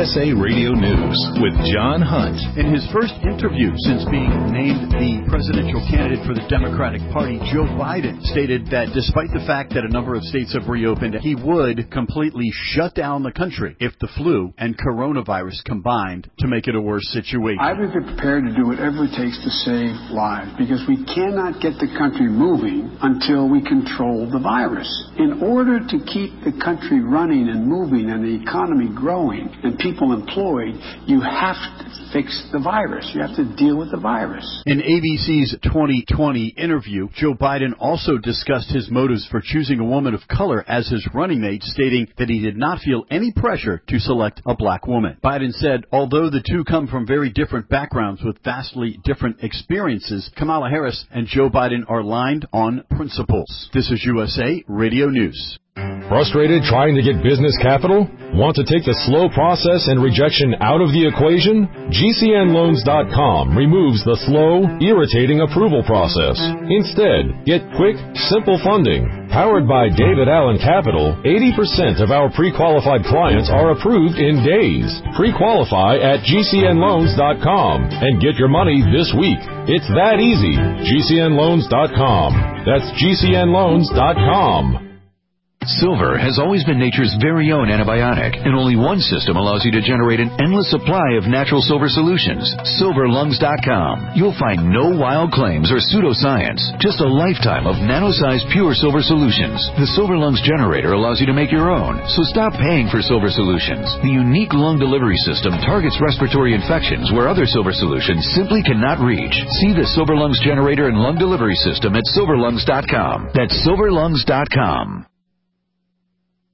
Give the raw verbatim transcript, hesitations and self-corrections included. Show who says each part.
Speaker 1: S A Radio News with John Hunt.
Speaker 2: In his first interview since being named the presidential candidate for the Democratic Party, Joe Biden stated that despite the fact that a number of states have reopened, he would completely shut down the country if the flu and coronavirus combined to make it a worse situation.
Speaker 3: I would be prepared to do whatever it takes to save lives, because we cannot get the country moving until we control the virus. In order to keep the country running and moving and the economy growing and people employed, you have to fix the virus. You have to deal with the virus.
Speaker 2: In A B C's twenty twenty interview, Joe Biden also discussed his motives for choosing a woman of color as his running mate, stating that he did not feel any pressure to select a black woman. Biden said, although the two come from very different backgrounds with vastly different experiences, Kamala Harris and Joe Biden are aligned on principles. This is U S A Radio News.
Speaker 4: Frustrated trying to get business capital? Want to take the slow process and rejection out of the equation? G C N loans dot com removes the slow, irritating approval process. Instead, get quick, simple funding. Powered by David Allen Capital, eighty percent of our pre-qualified clients are approved in days. Pre-qualify at G C N loans dot com and get your money this week. It's that easy. G C N loans dot com. That's G C N loans dot com.
Speaker 5: Silver has always been nature's very own antibiotic, and only one system allows you to generate an endless supply of natural silver solutions. Silver Lungs dot com. You'll find no wild claims or pseudoscience, just a lifetime of nano-sized pure silver solutions. The Silver Lungs generator allows you to make your own, so stop paying for silver solutions. The unique lung delivery system targets respiratory infections where other silver solutions simply cannot reach. See the Silver Lungs generator and lung delivery system at Silver Lungs dot com. That's Silver Lungs dot com.